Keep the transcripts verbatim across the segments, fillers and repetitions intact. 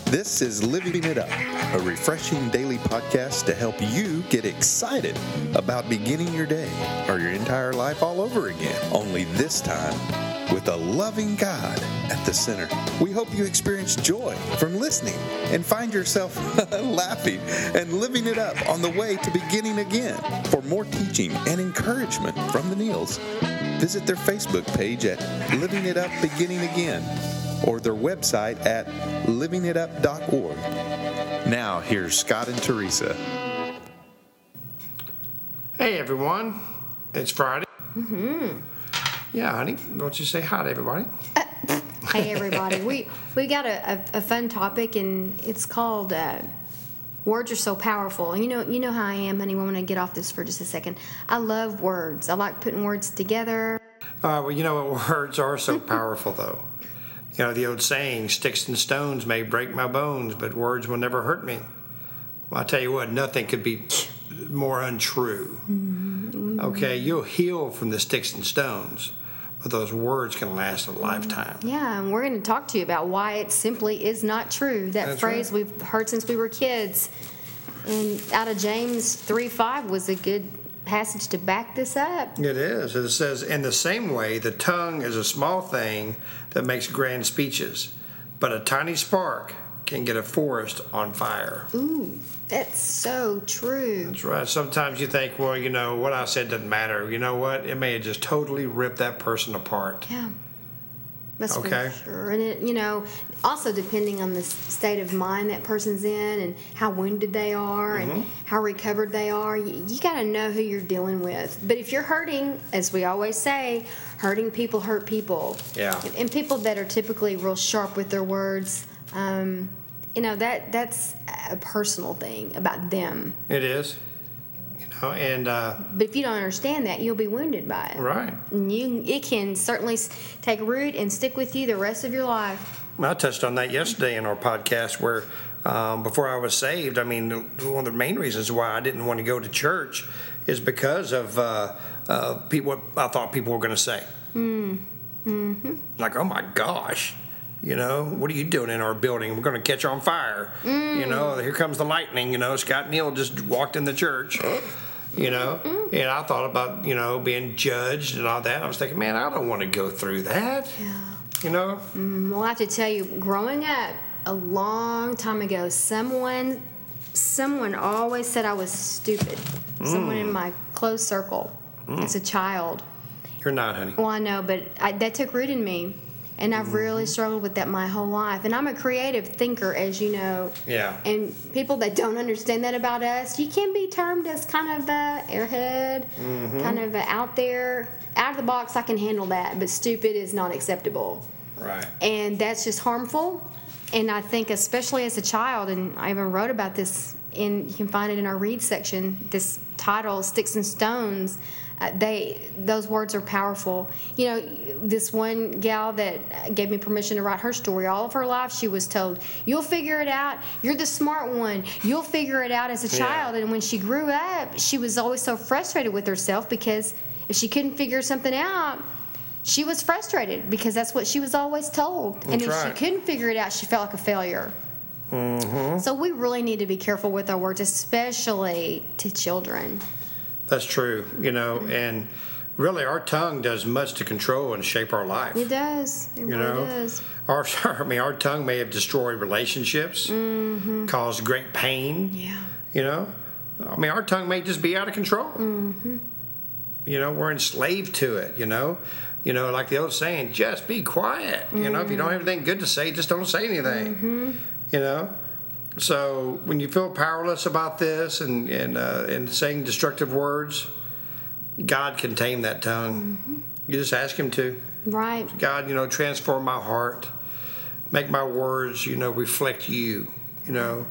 This is Living It Up, a refreshing daily podcast to help you get excited about beginning your day or your entire life all over again, only this time with a loving God at the center. We hope you experience joy from listening and find yourself laughing and living it up on the way to beginning again. For more teaching and encouragement from the Neals, visit their Facebook page at Living It Up Beginning Again or their website at living it up dot org. Now, here's Scott and Teresa. Hey, everyone. It's Friday. Mm-hmm. Yeah, honey. Why don't you say hi to everybody? Uh, hey, everybody. we we got a, a, a fun topic, and it's called uh, "Words Are So Powerful." You know, you know how I am, honey. I want to get off this for just a second. I love words. I like putting words together. Uh, well, you know what? Words are so powerful, though. You know, the old saying, sticks and stones may break my bones, but words will never hurt me. Well, I'll tell you what, nothing could be more untrue. Mm-hmm. Okay, you'll heal from the sticks and stones, but those words can last a lifetime. Yeah, and we're going to talk to you about why it simply is not true. That That's phrase right. we've heard since we were kids. And out of James three five was a good passage to back this up. It is. It says, in the same way, the tongue is a small thing that makes grand speeches, but a tiny spark can get a forest on fire. Ooh, that's so true. That's right. Sometimes you think, well, you know, what I said doesn't matter. You know what? It may have just totally ripped that person apart. Yeah. That's Okay. for sure. And, it, you know, also depending on the state of mind that person's in and how wounded they are Mm-hmm. and how recovered they are, you, you got to know who you're dealing with. But if you're hurting, as we always say, hurting people hurt people. Yeah. And, and people that are typically real sharp with their words, um, you know, that that's a personal thing about them. It is. You know, and uh, But if you don't understand that, you'll be wounded by it. right. And you, it can certainly s- take root and stick with you the rest of your life. I touched on that yesterday in our podcast where um, before I was saved, I mean, one of the main reasons why I didn't want to go to church is because of uh, uh, people, what I thought people were going to say. Mm. Mm-hmm. Like, oh my gosh, you know, what are you doing in our building? We're going to catch on fire. Mm. You know, here comes the lightning. You know, Scott Neal just walked in the church. You know, Mm-hmm. and I thought about, you know, being judged and all that. I was thinking, man, I don't want to go through that. Yeah. You know? Mm, well, I have to tell you, growing up a long time ago, someone, someone always said I was stupid. Mm. Someone in my close circle Mm. as a child. You're not, honey. Well, I know, but I, that took root in me, and I've really struggled with that my whole life. And I'm a creative thinker, as you know. Yeah. And people that don't understand that about us, you can be termed as kind of a airhead, Mm-hmm. kind of a out there, out of the box. I can handle that, but stupid is not acceptable. Right. And that's just harmful. And I think especially as a child, and I even wrote about this in, you can find it in our read section, this title, Sticks and Stones, uh, they those words are powerful. You know, this one gal that gave me permission to write her story, all of her life she was told, you'll figure it out, you're the smart one, you'll figure it out as a Yeah. child. And when she grew up, she was always so frustrated with herself because if she couldn't figure something out, she was frustrated because that's what she was always told. And That's if right. she couldn't figure it out, she felt like a failure. Mm-hmm. So we really need to be careful with our words, especially to children. That's true, you know, and really our tongue does much to control and shape our life. It does. It You really know, does. our I mean, our tongue may have destroyed relationships, Mm-hmm. caused great pain. Yeah. You know, I mean, our tongue may just be out of control. Mm-hmm. You know, we're enslaved to it. You know, you know, like the old saying, just be quiet. Mm-hmm. You know, if you don't have anything good to say, just don't say anything. Mm-hmm. You know. So when you feel powerless about this and and uh, and saying destructive words, God can tame that tongue. Mm-hmm. You just ask Him to. Right. God, you know, transform my heart, make my words, you know, reflect You. You know,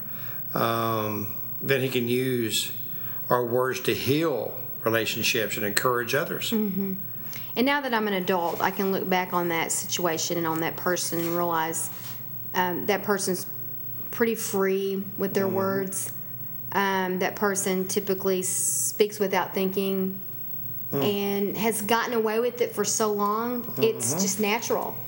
um, then He can use our words to heal relationships and encourage others. Mm-hmm. And now that I'm an adult, I can look back on that situation and on that person and realize um, that person's pretty free with their Mm-hmm. words. Um, that person typically speaks without thinking and has gotten away with it for so long, it's just natural.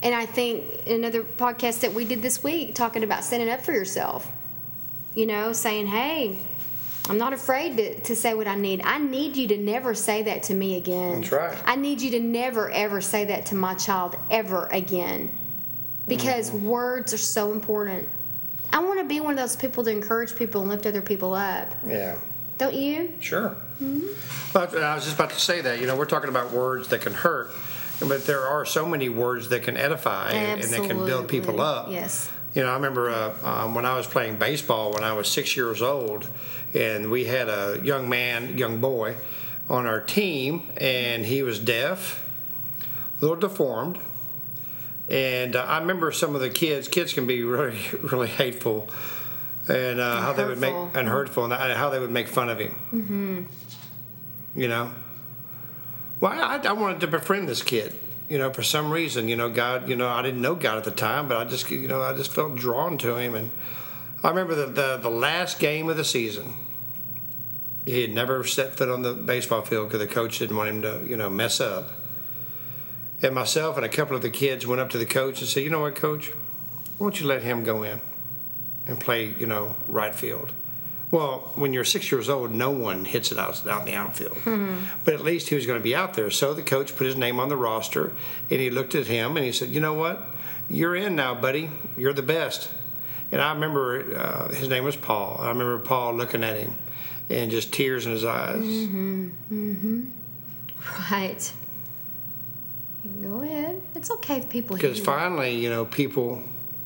And I think another podcast that we did this week talking about standing up for yourself, you know, saying, hey, I'm not afraid to, to say what I need. I need you to never say that to me again. That's right. I need you to never, ever say that to my child ever again. Because mm-hmm. words are so important. I want to be one of those people to encourage people and lift other people up. Yeah. Don't you? Sure. Mm-hmm. But I was just about to say that. You know, we're talking about words that can hurt, but there are so many words that can edify and, and that can build people up. Yes. You know, I remember uh, um, when I was playing baseball when I was six years old, and we had a young man, young boy, on our team, and he was deaf, a little deformed, and uh, I remember some of the kids. Kids can be really, really hateful, and, uh, and how they would make and hurtful, and how they would make fun of him. Mm-hmm. You know, well, I, I wanted to befriend this kid. You know, for some reason, you know, God, you know, I didn't know God at the time, but I just, you know, I just felt drawn to him. And I remember the, the, the last game of the season, he had never set foot on the baseball field because the coach didn't want him to, you know, mess up. And myself and a couple of the kids went up to the coach and said, you know what, Coach, why don't you let him go in and play, you know, right field? Well, when you're six years old, no one hits it out, out in the outfield. Mm-hmm. But at least he was going to be out there. So the coach put his name on the roster, and he looked at him, and he said, you know what? You're in now, buddy. You're the best. And I remember uh, his name was Paul. I remember Paul looking at him and just tears in his eyes. Mm-hmm. Mm-hmm. Right. Go ahead. It's okay if people hear you. Because finally, you know, people,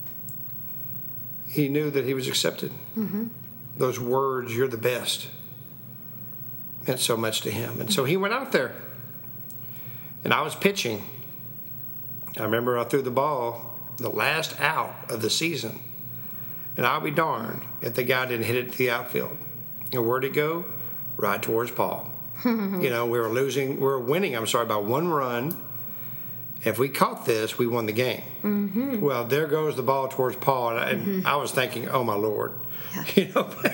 he knew that he was accepted. Mm-hmm. Those words, you're the best, meant so much to him. And so he went out there, and I was pitching. I remember I threw the ball the last out of the season, and I'll be darned if the guy didn't hit it to the outfield. And where'd it go? Right towards Paul. You know, we were losing, we were winning, I'm sorry, by one run. If we caught this, we won the game. Mm-hmm. Well, there goes the ball towards Paul, and I, and mm-hmm. I was thinking, oh, my Lord. Yeah. You know, but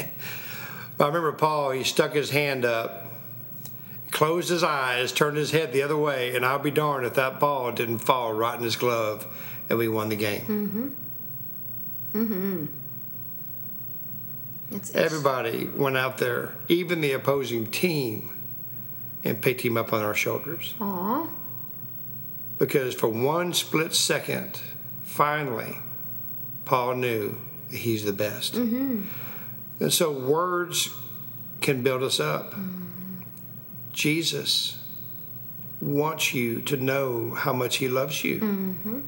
I remember Paul, he stuck his hand up, closed his eyes, turned his head the other way, and I'll be darned if that ball didn't fall right in his glove, and we won the game. Mm-hmm. Mm-hmm. It's, it's... Everybody went out there, even the opposing team, and picked him up on our shoulders. Aww. Because for one split second, finally, Paul knew that he's the best. Mm-hmm. And so words can build us up. Mm-hmm. Jesus wants you to know how much he loves you. Mm-hmm.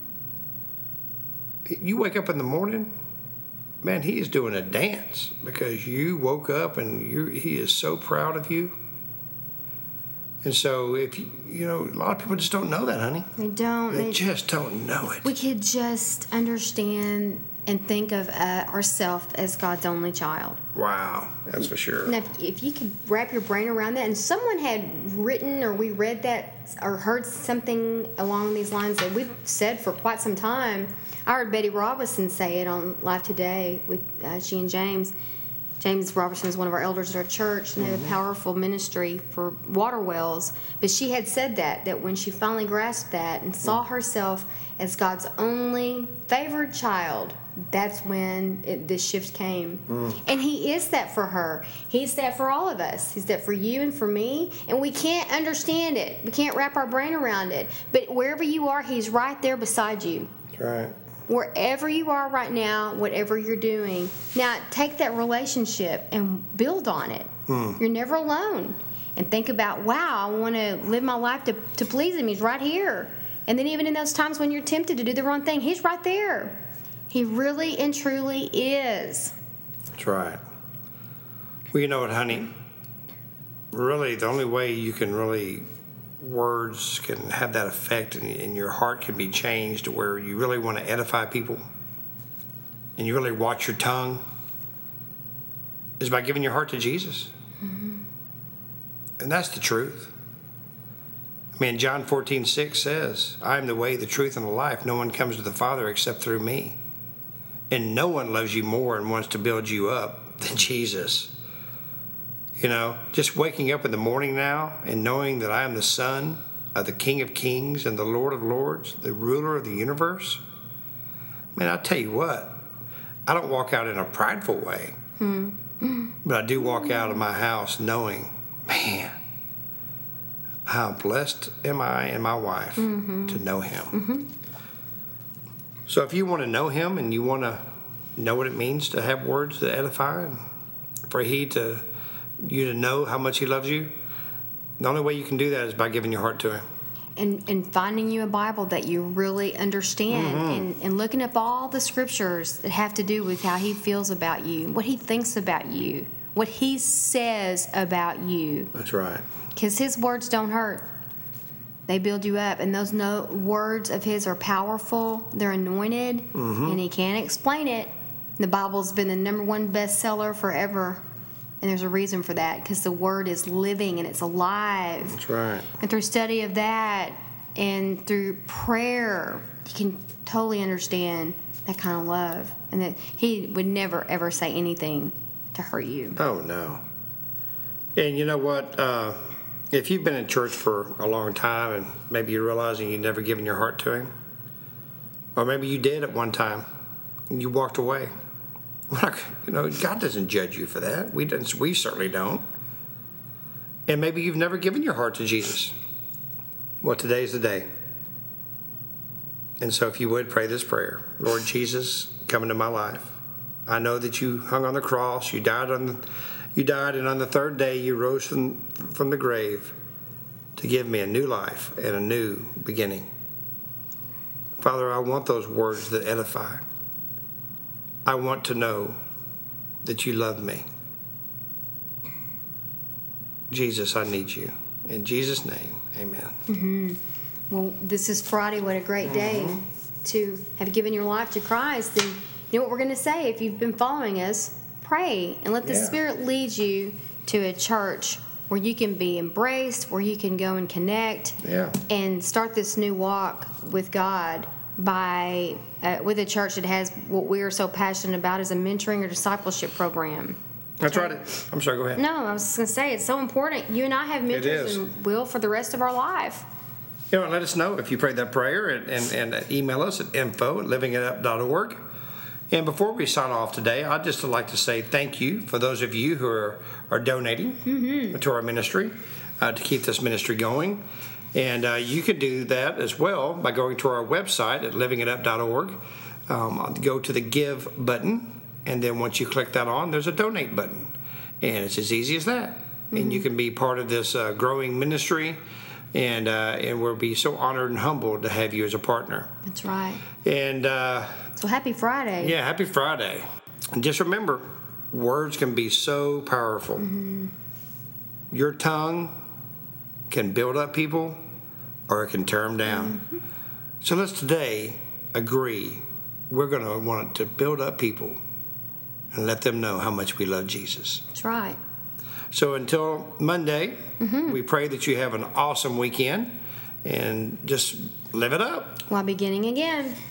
You wake up in the morning, man, he is doing a dance because you woke up and you, he is so proud of you. And so, if you, you know, a lot of people just don't know that, honey. They don't. They, they just don't know it. We could just understand and think of uh, ourselves as God's only child. Wow, that's for sure. Now, if, if you could wrap your brain around that, and someone had written or we read that or heard something along these lines that we've said for quite some time. I heard Betty Robinson say it on Live Today with uh, she and James. James Robertson is one of our elders at our church, and they have a powerful ministry for water wells. But she had said that, that when she finally grasped that and saw herself as God's only favored child, that's when it, this shift came. Mm. And he is that for her. He's that for all of us. He's that for you and for me. And we can't understand it. We can't wrap our brain around it. But wherever you are, he's right there beside you. That's right. Wherever you are right now, whatever you're doing. Now, take that relationship and build on it. Hmm. You're never alone. And think about, wow, I want to live my life to, to please him. He's right here. And then even in those times when you're tempted to do the wrong thing, he's right there. He really and truly is. That's right. Well, you know what, honey? Really, the only way you can really... words can have that effect, and, and your heart can be changed to where you really want to edify people and you really watch your tongue, is by giving your heart to Jesus. Mm-hmm. And that's the truth. I mean, John fourteen six says, I am the way, the truth, and the life. No one comes to the Father except through me. And no one loves you more and wants to build you up than Jesus. You know, just waking up in the morning now and knowing that I am the son of the King of Kings and the Lord of Lords, the ruler of the universe? Man, I tell you what, I don't walk out in a prideful way, hmm. but I do walk out of my house knowing, man, how blessed am I and my wife mm-hmm. to know him. Mm-hmm. So if you want to know him and you want to know what it means to have words that edify, and for he to you to know how much he loves you, the only way you can do that is by giving your heart to him. And, and finding you a Bible that you really understand mm-hmm. and, and looking up all the scriptures that have to do with how he feels about you, what he thinks about you, what he says about you. That's right. Because his words don't hurt. They build you up. And those no, words of his are powerful. They're anointed. Mm-hmm. And he can't explain it. The Bible's been the number one bestseller forever. And there's a reason for that, because the Word is living and it's alive. That's right. And through study of that and through prayer, you can totally understand that kind of love. And that he would never, ever say anything to hurt you. Oh, no. And you know what? Uh, if you've been in church for a long time and maybe you're realizing you've never given your heart to him, or maybe you did at one time and you walked away. You know, God doesn't judge you for that. We don't, we certainly don't. And maybe you've never given your heart to Jesus. Well, today's the day. And so if you would pray this prayer, Lord Jesus, come into my life. I know that you hung on the cross, you died on the, you died, and on the third day you rose from, from the grave to give me a new life and a new beginning. Father, I want those words that edify. I want to know that you love me. Jesus, I need you. In Jesus' name, amen. Mm-hmm. Well, this is Friday. What a great day mm-hmm. to have given your life to Christ. And you know what we're going to say? If you've been following us, pray and let the yeah. Spirit lead you to a church where you can be embraced, where you can go and connect yeah. and start this new walk with God. By uh, with a church that has what we are so passionate about is a mentoring or discipleship program. That's right. I'm sorry, go ahead. No, I was just going to say, it's so important. You and I have mentors and will for the rest of our life. You know, let us know if you prayed that prayer and, and, and email us at info at living it up dot org. And before we sign off today, I'd just like to say thank you for those of you who are, are donating mm-hmm. to our ministry uh, to keep this ministry going. And uh, you can do that as well by going to our website at living it up dot org. Um, go to the Give button, and then once you click that on, there's a Donate button. And it's as easy as that. Mm-hmm. And you can be part of this uh, growing ministry, and uh, and we'll be so honored and humbled to have you as a partner. That's right. And uh, so happy Friday. Yeah, happy Friday. And just remember, words can be so powerful. Mm-hmm. Your tongue can build up people or it can tear them down. Mm-hmm. So let's today agree we're going to want to build up people and let them know how much we love Jesus. That's right. So until Monday, mm-hmm. we pray that you have an awesome weekend and just live it up. While beginning again.